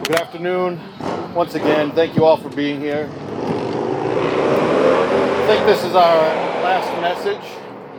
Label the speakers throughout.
Speaker 1: Good afternoon. Once again, thank you all for being here. I think this is our last message,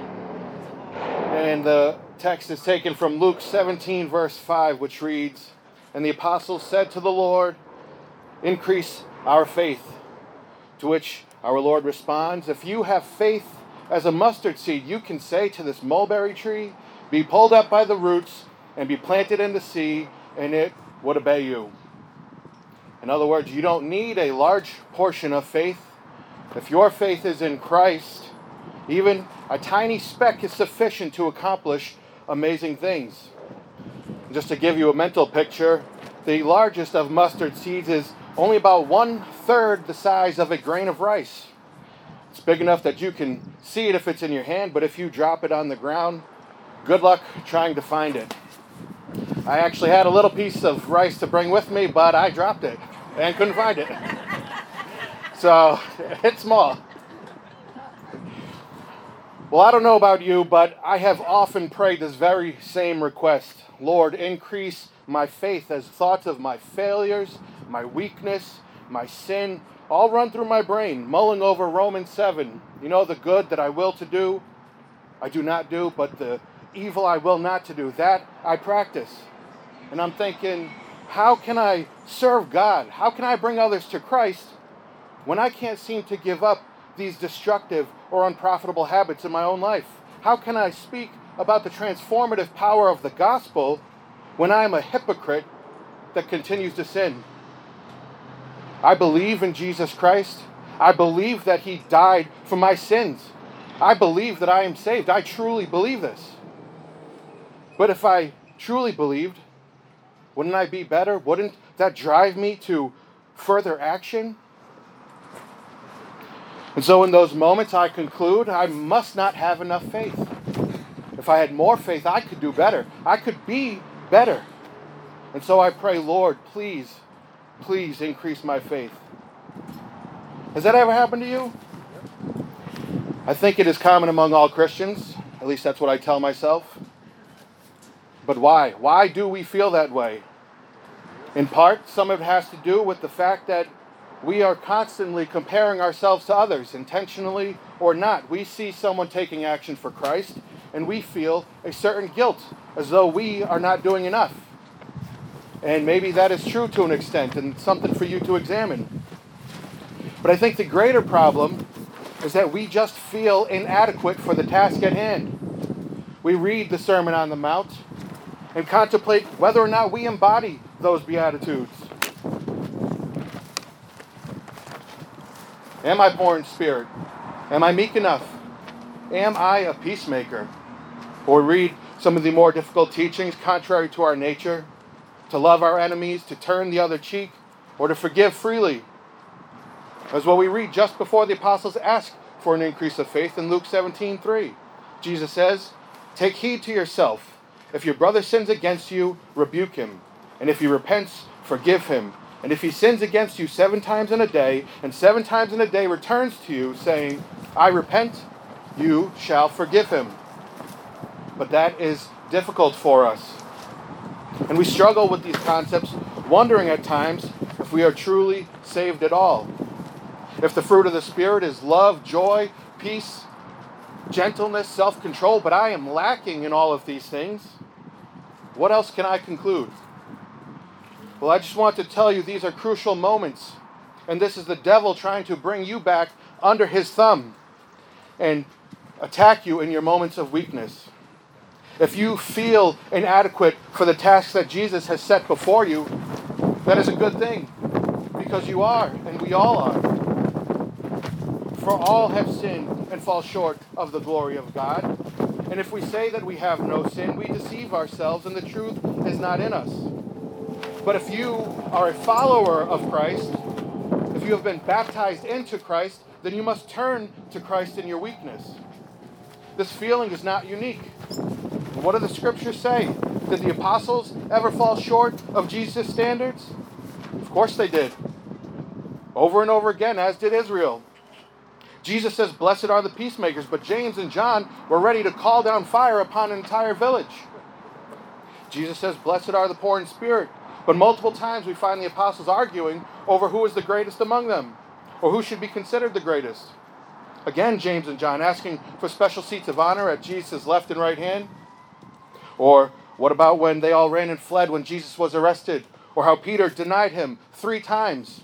Speaker 1: and the text is taken from Luke 17, verse 5, which reads, "And the apostles said to the Lord, 'Increase our faith.' To which our Lord responds, 'If you have faith as a mustard seed, you can say to this mulberry tree, be pulled up by the roots and be planted in the sea, and it would obey you.'" In other words, you don't need a large portion of faith. If your faith is in Christ, even a tiny speck is sufficient to accomplish amazing things. Just to give you a mental picture, the largest of mustard seeds is only about 1/3 the size of a grain of rice. It's big enough that you can see it if it's in your hand, but if you drop it on the ground, good luck trying to find it. I actually had a little piece of rice to bring with me, but I dropped it and couldn't find it. So, it's small. Well, I don't know about you, but I have often prayed this very same request. Lord, increase my faith, as thoughts of my failures, my weakness, my sin, all run through my brain, mulling over Romans 7. You know, the good that I will to do, I do not do, but the evil I will not to do, that I practice. And I'm thinking, how can I serve God? How can I bring others to Christ when I can't seem to give up these destructive or unprofitable habits in my own life? How can I speak about the transformative power of the gospel when I am a hypocrite that continues to sin? I believe in Jesus Christ. I believe that He died for my sins. I believe that I am saved. I truly believe this. But if I truly believed, wouldn't I be better? Wouldn't that drive me to further action? And so in those moments, I conclude I must not have enough faith. If I had more faith, I could do better. I could be better. And so I pray, Lord, please increase my faith. Has that ever happened to you? I think it is common among all Christians. At least that's what I tell myself. But why? Why do we feel that way? In part, some of it has to do with the fact that we are constantly comparing ourselves to others, intentionally or not. We see someone taking action for Christ, and we feel a certain guilt, as though we are not doing enough. And maybe that is true to an extent, and something for you to examine. But I think the greater problem is that we just feel inadequate for the task at hand. We read the Sermon on the Mount and contemplate whether or not we embody those Beatitudes. Am I poor in spirit? Am I meek enough? Am I a peacemaker? Or read some of the more difficult teachings contrary to our nature, to love our enemies, to turn the other cheek, or to forgive freely. As what we read just before the apostles ask for an increase of faith in Luke 17:3. Jesus says, "Take heed to yourself. If your brother sins against you, rebuke him. And if he repents, forgive him. And if he sins against you 7 times in a day, and 7 times in a day returns to you, saying, 'I repent,' you shall forgive him." But that is difficult for us. And we struggle with these concepts, wondering at times if we are truly saved at all. If the fruit of the Spirit is love, joy, peace, gentleness, self-control, but I am lacking in all of these things, what else can I conclude? Well, I just want to tell you these are crucial moments, and this is the devil trying to bring you back under his thumb and attack you in your moments of weakness. If you feel inadequate for the tasks that Jesus has set before you, that is a good thing, because you are, and we all are. For all have sinned and fall short of the glory of God. And if we say that we have no sin, we deceive ourselves, and the truth is not in us. But if you are a follower of Christ, if you have been baptized into Christ, then you must turn to Christ in your weakness. This feeling is not unique. What do the scriptures say? Did the apostles ever fall short of Jesus' standards? Of course they did. Over and over again, as did Israel. Jesus says, "Blessed are the peacemakers," but James and John were ready to call down fire upon an entire village. Jesus says, "Blessed are the poor in spirit," But multiple times we find the apostles arguing over who is the greatest among them, or who should be considered the greatest. Again, James and John asking for special seats of honor at Jesus' left and right hand. Or what about when they all ran and fled when Jesus was arrested? Or how Peter denied him 3 times?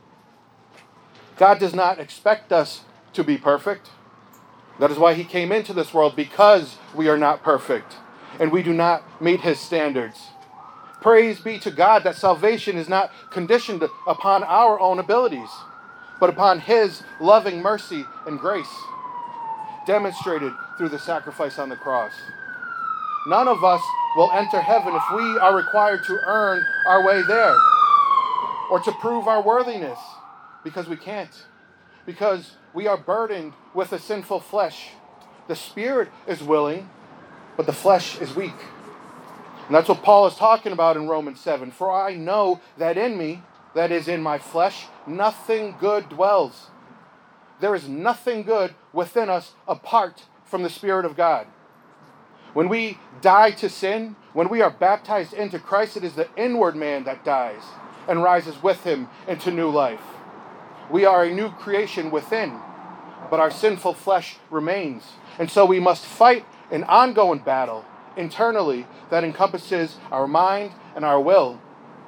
Speaker 1: God does not expect us to be perfect. That is why he came into this world, because we are not perfect and we do not meet his standards. Praise be to God that salvation is not conditioned upon our own abilities, but upon his loving mercy and grace, demonstrated through the sacrifice on the cross. None of us will enter heaven if we are required to earn our way there or to prove our worthiness, because we can't. Because we are burdened with a sinful flesh. The spirit is willing, but the flesh is weak. And that's what Paul is talking about in Romans 7. For I know that in me, that is in my flesh, nothing good dwells. There is nothing good within us apart from the Spirit of God. When we die to sin, when we are baptized into Christ, it is the inward man that dies and rises with him into new life. We are a new creation within, but our sinful flesh remains. And so we must fight an ongoing battle internally that encompasses our mind and our will.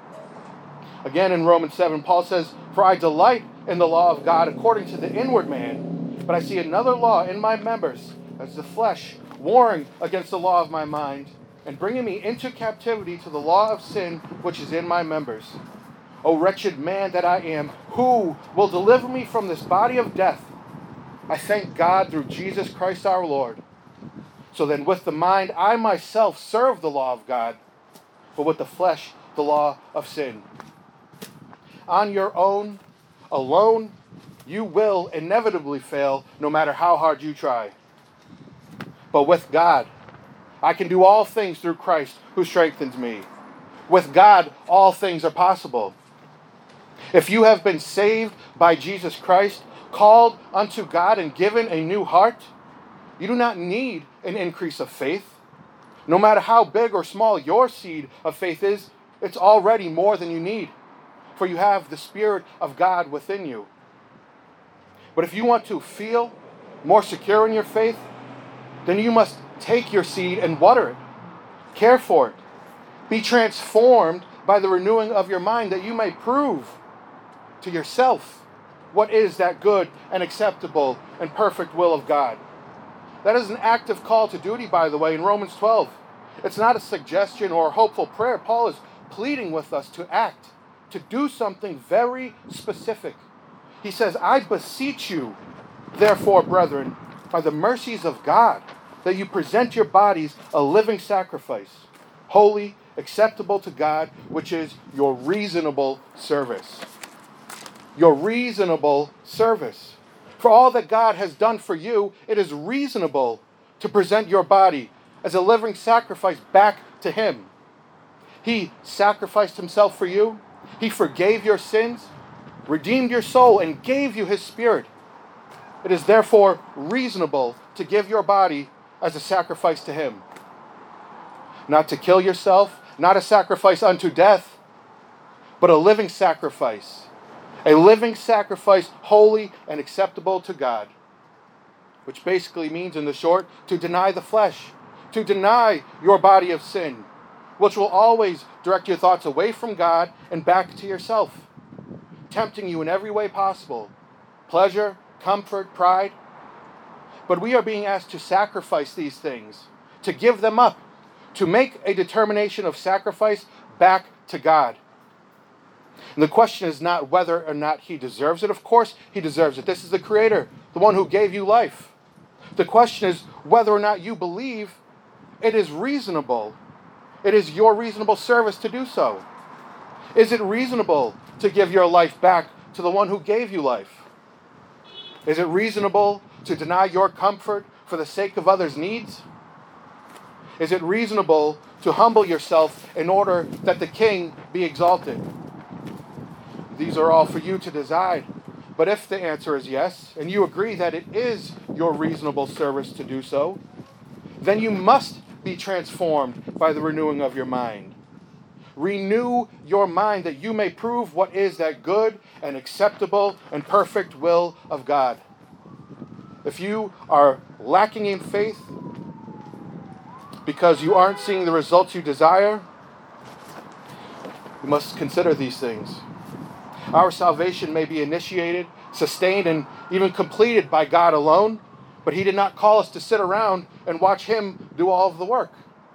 Speaker 1: Again, in Romans 7, Paul says, For I delight in the law of God according to the inward man, but I see another law in my members, as the flesh, warring against the law of my mind, and bringing me into captivity to the law of sin which is in my members. O wretched man that I am, who will deliver me from this body of death? I thank God through Jesus Christ our Lord. So then with the mind I myself serve the law of God, but with the flesh the law of sin. On your own, alone, you will inevitably fail no matter how hard you try. But with God, I can do all things through Christ who strengthens me. With God, all things are possible. If you have been saved by Jesus Christ, called unto God and given a new heart, you do not need an increase of faith. No matter how big or small your seed of faith is, it's already more than you need, for you have the Spirit of God within you. But if you want to feel more secure in your faith, then you must take your seed and water it. Care for it. Be transformed by the renewing of your mind, that you may prove to yourself what is that good and acceptable and perfect will of God. That is an active call to duty, by the way, in Romans 12. It's not a suggestion or a hopeful prayer. Paul is pleading with us to act, to do something very specific. He says, I beseech you, therefore, brethren, by the mercies of God, that you present your bodies a living sacrifice, holy, acceptable to God, which is your reasonable service. Your reasonable service. For all that God has done for you, it is reasonable to present your body as a living sacrifice back to Him. He sacrificed Himself for you. He forgave your sins, redeemed your soul, and gave you His Spirit. It is therefore reasonable to give your body as a sacrifice to Him. Not to kill yourself, not a sacrifice unto death, but a living sacrifice. A living sacrifice, holy and acceptable to God. Which basically means, in the short, to deny the flesh, to deny your body of sin, which will always direct your thoughts away from God and back to yourself, tempting you in every way possible. Pleasure, comfort, pride. But we are being asked to sacrifice these things, to give them up, to make a determination of sacrifice back to God. And the question is not whether or not He deserves it. Of course He deserves it. This is the Creator, the one who gave you life. The question is whether or not you believe it is reasonable. It is your reasonable service to do so. Is it reasonable to give your life back to the one who gave you life? Is it reasonable to deny your comfort for the sake of others' needs? Is it reasonable to humble yourself in order that the King be exalted? These are all for you to decide. But if the answer is yes, and you agree that it is your reasonable service to do so, then you must be transformed by the renewing of your mind. renew your mind that you may prove what is that good and acceptable and perfect will of God. If you are lacking in faith because you aren't seeing the results you desire, you must consider these things. Our salvation may be initiated, sustained, and even completed by God alone, but He did not call us to sit around and watch Him do all of the work.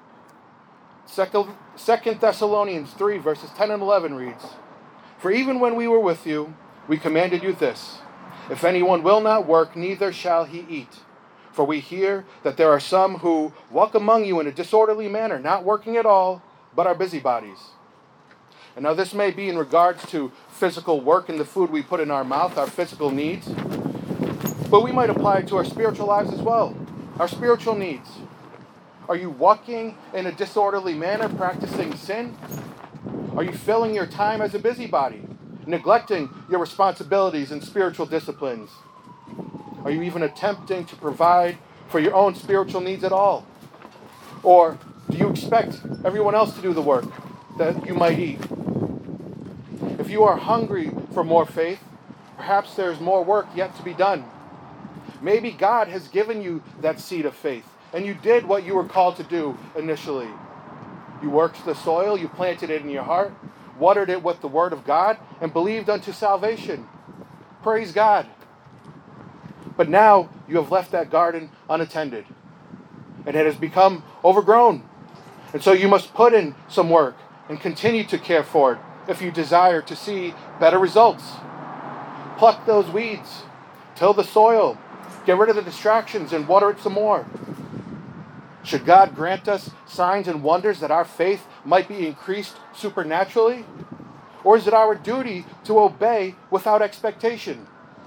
Speaker 1: 2 Thessalonians 3, verses 10 and 11 reads, "For even when we were with you, we commanded you this, if anyone will not work, neither shall he eat. For we hear that there are some who walk among you in a disorderly manner, not working at all, but are busybodies." And now this may be in regards to physical work and the food we put in our mouth, our physical needs, but we might apply it to our spiritual lives as well, our spiritual needs. Are you walking in a disorderly manner, practicing sin? Are you filling your time as a busybody, neglecting your responsibilities and spiritual disciplines? Are you even attempting to provide for your own spiritual needs at all? Or do you expect everyone else to do the work that you might eat? If you are hungry for more faith, perhaps there's more work yet to be done. Maybe God has given you that seed of faith, and you did what you were called to do initially. You worked the soil, you planted it in your heart, watered it with the Word of God, and believed unto salvation. Praise God. But now you have left that garden unattended, and it has become overgrown. And so you must put in some work and continue to care for it if you desire to see better results. Pluck those weeds, till the soil, get rid of the distractions, and water it some more. Should God grant us signs and wonders that our faith might be increased supernaturally? Or is it our duty to obey without expectation?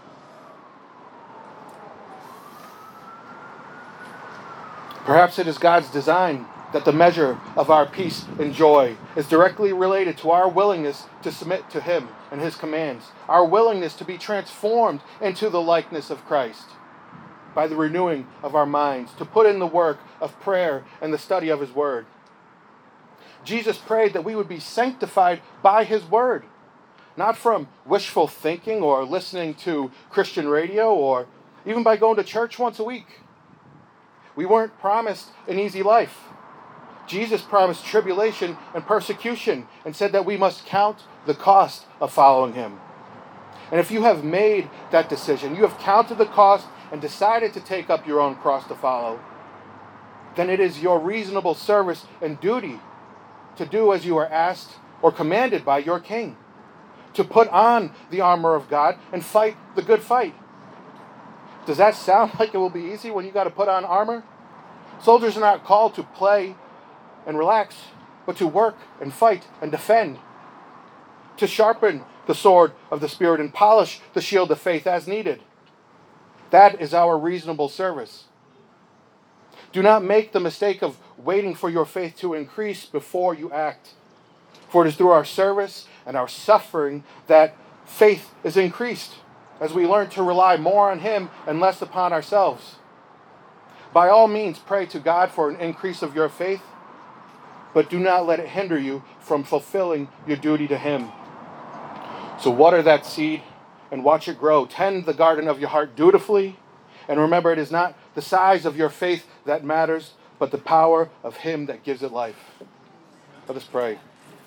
Speaker 1: Perhaps it is God's design that the measure of our peace and joy is directly related to our willingness to submit to Him and His commands, our willingness to be transformed into the likeness of Christ by the renewing of our minds, to put in the work of prayer and the study of His Word. Jesus prayed that we would be sanctified by His Word, not from wishful thinking or listening to Christian radio or even by going to church once a week. We weren't promised an easy life. Jesus promised tribulation and persecution and said that we must count the cost of following Him. And if you have made that decision, you have counted the cost and decided to take up your own cross to follow, then it is your reasonable service and duty to do as you are asked or commanded by your King, to put on the armor of God and fight the good fight. Does that sound like it will be easy when you got to put on armor? Soldiers are not called to play and relax, but to work and fight and defend, to sharpen the sword of the Spirit and polish the shield of faith as needed. That is our reasonable service. Do not make the mistake of waiting for your faith to increase before you act, for it is through our service and our suffering that faith is increased, as we learn to rely more on Him and less upon ourselves. By all means, pray to God for an increase of your faith, but do not let it hinder you from fulfilling your duty to Him. So water that seed and watch it grow. Tend the garden of your heart dutifully, and remember, it is not the size of your faith that matters, but the power of Him that gives it life. Let us pray.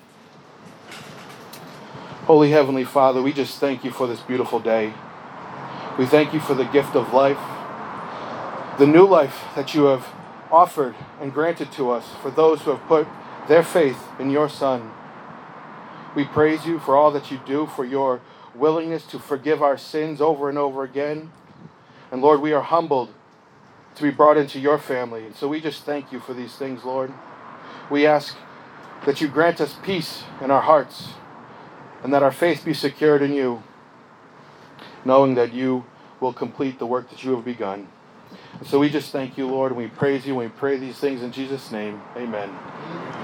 Speaker 1: Holy Heavenly Father, we just thank You for this beautiful day. We thank You for the gift of life, the new life that You have offered and granted to us for those who have put their faith in Your Son. We praise You for all that You do, for Your willingness to forgive our sins over and over again. And Lord, we are humbled to be brought into Your family. And so we just thank You for these things, Lord. We ask that You grant us peace in our hearts and that our faith be secured in You, knowing that You will complete the work that You have begun. And so we just thank You, Lord, and we praise You, and we pray these things in Jesus' name. Amen.